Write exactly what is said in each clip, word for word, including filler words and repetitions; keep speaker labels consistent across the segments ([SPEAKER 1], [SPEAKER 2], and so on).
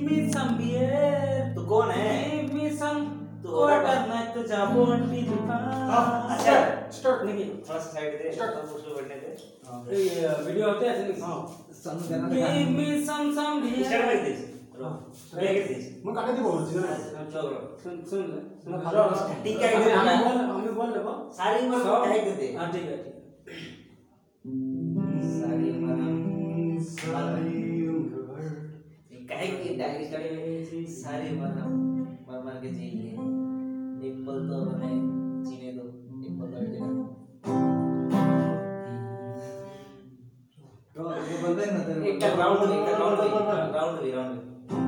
[SPEAKER 1] Give me some beer.
[SPEAKER 2] तू कौन है?
[SPEAKER 1] Give me some
[SPEAKER 2] तू होगा
[SPEAKER 1] quarter
[SPEAKER 2] कौन?
[SPEAKER 1] मैं तुझा बोंटी दुकान.
[SPEAKER 2] अच्छा
[SPEAKER 3] स्टार्ट
[SPEAKER 1] नहीं
[SPEAKER 2] थोड़ा सा साइड दे
[SPEAKER 3] Start.
[SPEAKER 2] तब उसको बढ़ने दे
[SPEAKER 1] ये वीडियो होते हैं ऐसे
[SPEAKER 3] हां
[SPEAKER 1] नहीं.
[SPEAKER 3] सन देना
[SPEAKER 1] Give me some some beer.
[SPEAKER 2] Start कर दे
[SPEAKER 3] हां
[SPEAKER 2] ब्रेक दे
[SPEAKER 3] मैं काटे दी ओरिजिनल
[SPEAKER 2] चलो
[SPEAKER 1] सुन सुन ले. सुन
[SPEAKER 3] मैं
[SPEAKER 1] लो.
[SPEAKER 3] खा-
[SPEAKER 2] ठीक है,
[SPEAKER 1] हमें
[SPEAKER 2] इधर
[SPEAKER 1] हमें
[SPEAKER 2] आ।
[SPEAKER 1] बोल हमें बोल ले बा.
[SPEAKER 2] सारी उम्र
[SPEAKER 1] सब-
[SPEAKER 2] कहे दे दे
[SPEAKER 1] हाँ ठीक है ठीक है.
[SPEAKER 2] सारी उम्र हम
[SPEAKER 3] सारी उम्र भर
[SPEAKER 2] कहे की डायरी स्टार्ट सारी उम्र हम मर मर के जिएंगे एक पल तो हमें जीने दो एक पल तो जीने दो
[SPEAKER 3] तो ये बंदा है ना तेरे
[SPEAKER 2] एक का राउंड एक का राउंड राउंड भी राउंड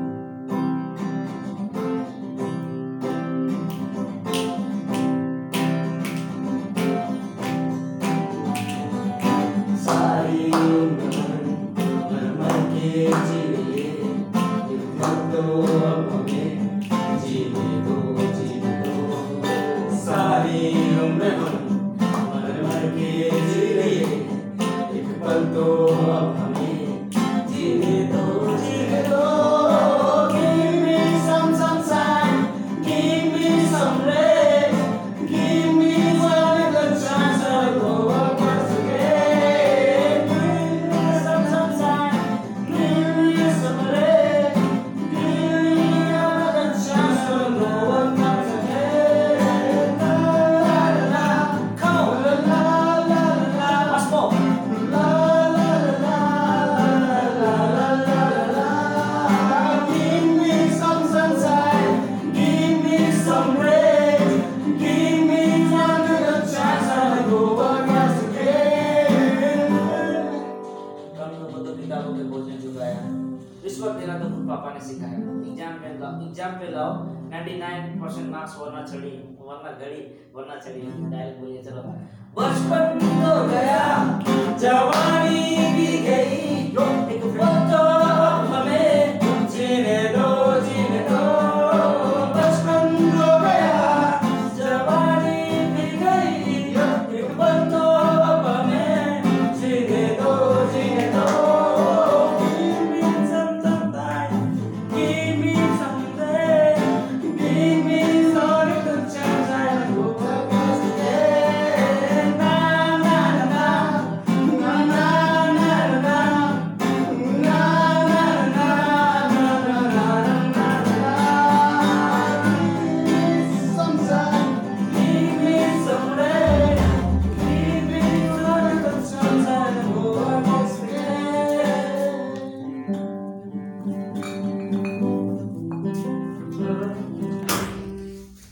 [SPEAKER 3] सारी उम्र मर मर के जिए एक पल तो अब हमें जीने दो जीने दो सारी उम्र हम मर मर के जिए एक पल तो अब हमें जीने दो जीने दो Give me some sunshine, give me some rain, give me one little chance to go once again. Give me some sunshine, give me some rain, give me another chance to go once again. La la la la, come on, la la la la,
[SPEAKER 2] once more
[SPEAKER 3] la la la la la la la la. Give me some sunshine, give me some rain, give me one little chance to go once again.
[SPEAKER 2] कम तो बदो किताबों के बोझ ने चुकाया रिश्वत देना तो खुद पापा ने सिखाया एग्जाम पे लाओ एग्जाम पे लाओ निन्यानवे परसेंट मार्क्स वरना छड़ी वरना घड़ी वरना छड़ी डायरेक्ट बोलिए चलो बचपन तो गया जवानी भी गई एक फोटो